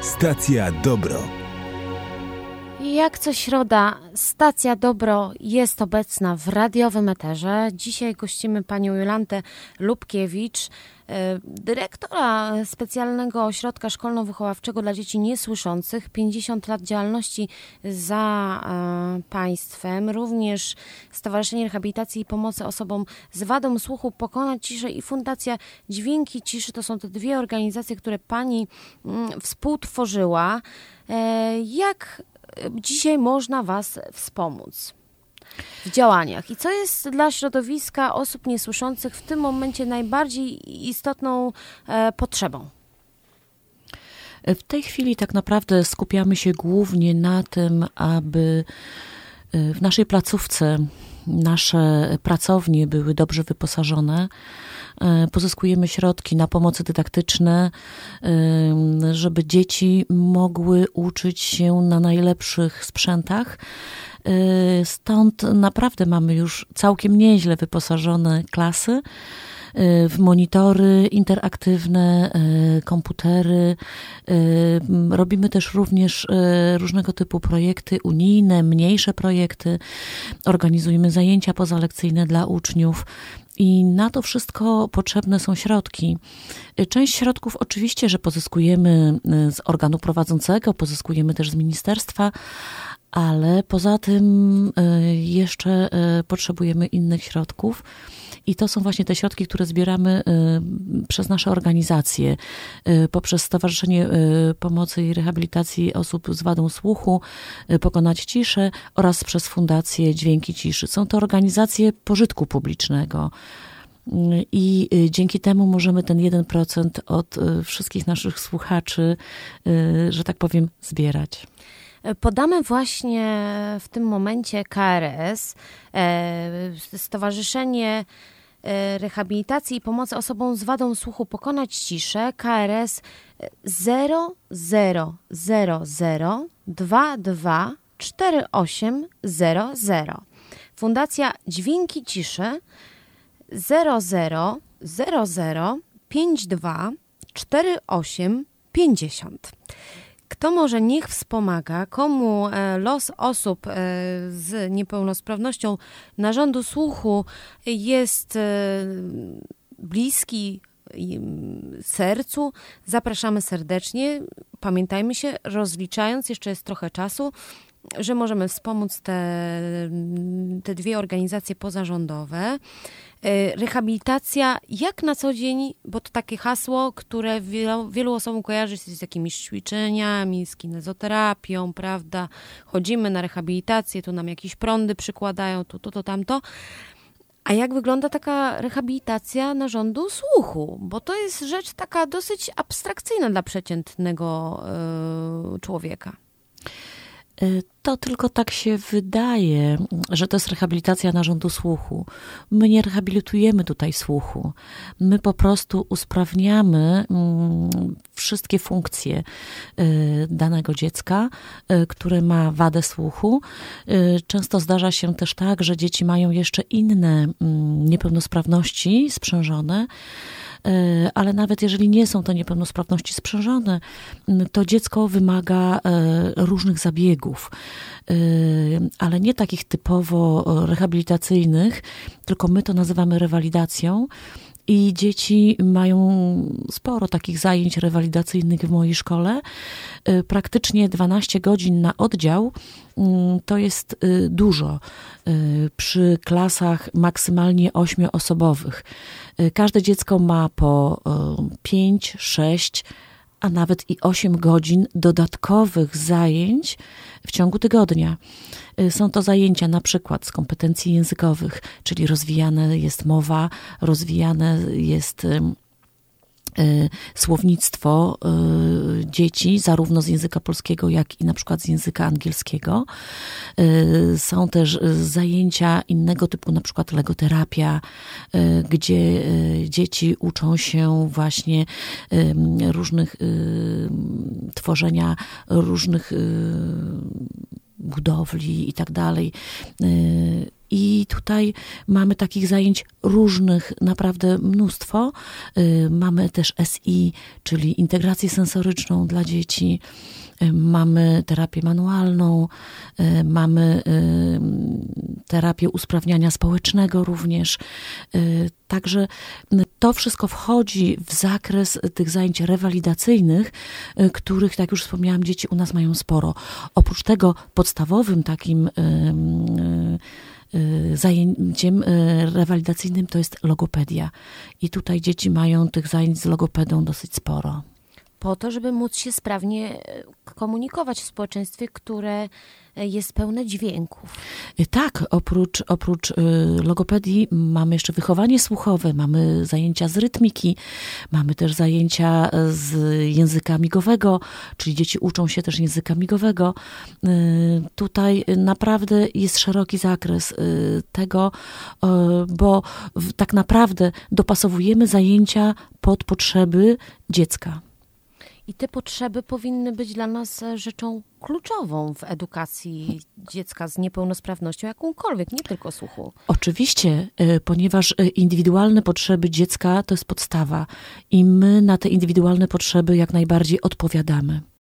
Stacja Dobro. Jak co środa, Stacja Dobro jest obecna w radiowym eterze. Dzisiaj gościmy panią Jolantę Lubkiewicz, dyrektora specjalnego ośrodka szkolno-wychowawczego dla dzieci niesłyszących. 50 lat działalności za państwem. Również Stowarzyszenie Rehabilitacji i Pomocy Osobom z Wadą Słuchu Pokonać Ciszę i Fundacja Dźwięki Ciszy. To są te dwie organizacje, które pani współtworzyła. Jak dzisiaj można was wspomóc w działaniach? I co jest dla środowiska osób niesłyszących w tym momencie najbardziej istotną potrzebą? W tej chwili tak naprawdę skupiamy się głównie na tym, aby w naszej placówce nasze pracownie były dobrze wyposażone. Pozyskujemy środki na pomocy dydaktyczne, żeby dzieci mogły uczyć się na najlepszych sprzętach. Stąd naprawdę mamy już całkiem nieźle wyposażone klasy w monitory interaktywne, komputery. Robimy też również różnego typu projekty unijne, mniejsze projekty. Organizujemy zajęcia pozalekcyjne dla uczniów. I na to wszystko potrzebne są środki. Część środków oczywiście, że pozyskujemy z organu prowadzącego, pozyskujemy też z ministerstwa, ale poza tym jeszcze potrzebujemy innych środków. I to są właśnie te środki, które zbieramy przez nasze organizacje, poprzez Stowarzyszenie Pomocy i Rehabilitacji Osób z Wadą Słuchu, Pokonać Ciszę oraz przez Fundację Dźwięki Ciszy. Są to organizacje pożytku publicznego i dzięki temu możemy ten 1% od wszystkich naszych słuchaczy, że tak powiem, zbierać. Podamy właśnie w tym momencie KRS, Stowarzyszenie Rehabilitacji i Pomocy Osobom z Wadą Słuchu Pokonać Ciszę, KRS 0000 22 4800. Fundacja Dźwięki Ciszy 0000 52 48 50. Kto może, niech wspomaga, komu los osób z niepełnosprawnością narządu słuchu jest bliski sercu, zapraszamy serdecznie. Pamiętajmy się, rozliczając, jeszcze jest trochę czasu, że możemy wspomóc te dwie organizacje pozarządowe. Rehabilitacja jak na co dzień, bo to takie hasło, które wielu osobom kojarzy się z jakimiś ćwiczeniami, z kinezoterapią, prawda? Chodzimy na rehabilitację, tu nam jakieś prądy przykładają, to, tamto. A jak wygląda taka rehabilitacja narządu słuchu? Bo to jest rzecz taka dosyć abstrakcyjna dla przeciętnego człowieka. To tylko tak się wydaje, że to jest rehabilitacja narządu słuchu. My nie rehabilitujemy tutaj słuchu. My po prostu usprawniamy wszystkie funkcje danego dziecka, które ma wadę słuchu. Często zdarza się też tak, że dzieci mają jeszcze inne niepełnosprawności sprzężone, ale nawet jeżeli nie są to niepełnosprawności sprzężone, to dziecko wymaga różnych zabiegów, ale nie takich typowo rehabilitacyjnych, tylko my to nazywamy rewalidacją. I dzieci mają sporo takich zajęć rewalidacyjnych w mojej szkole. Praktycznie 12 godzin na oddział to jest dużo przy klasach maksymalnie 8-osobowych. Każde dziecko ma po 5, 6, a nawet i 8 godzin dodatkowych zajęć w ciągu tygodnia. Są to zajęcia na przykład z kompetencji językowych, czyli rozwijana jest mowa, rozwijane jest słownictwo dzieci, zarówno z języka polskiego, jak i na przykład z języka angielskiego. Są też zajęcia innego typu, na przykład legoterapia, gdzie dzieci uczą się właśnie różnych tworzenia różnych budowli i tak dalej. I tutaj mamy takich zajęć różnych, naprawdę mnóstwo. Mamy też SI, czyli integrację sensoryczną dla dzieci. Mamy terapię manualną, mamy terapię usprawniania społecznego również. Także to wszystko wchodzi w zakres tych zajęć rewalidacyjnych, których, tak jak już wspomniałam, dzieci u nas mają sporo. Oprócz tego podstawowym takim zajęciem rewalidacyjnym to jest logopedia. I tutaj dzieci mają tych zajęć z logopedą dosyć sporo. Po to, żeby móc się sprawnie komunikować w społeczeństwie, które jest pełne dźwięków. Tak, oprócz logopedii mamy jeszcze wychowanie słuchowe, mamy zajęcia z rytmiki, mamy też zajęcia z języka migowego, czyli dzieci uczą się też języka migowego. Tutaj naprawdę jest szeroki zakres tego, bo tak naprawdę dopasowujemy zajęcia pod potrzeby dziecka. I te potrzeby powinny być dla nas rzeczą kluczową w edukacji dziecka z niepełnosprawnością, jakąkolwiek, nie tylko słuchu. Oczywiście, ponieważ indywidualne potrzeby dziecka to jest podstawa i my na te indywidualne potrzeby jak najbardziej odpowiadamy.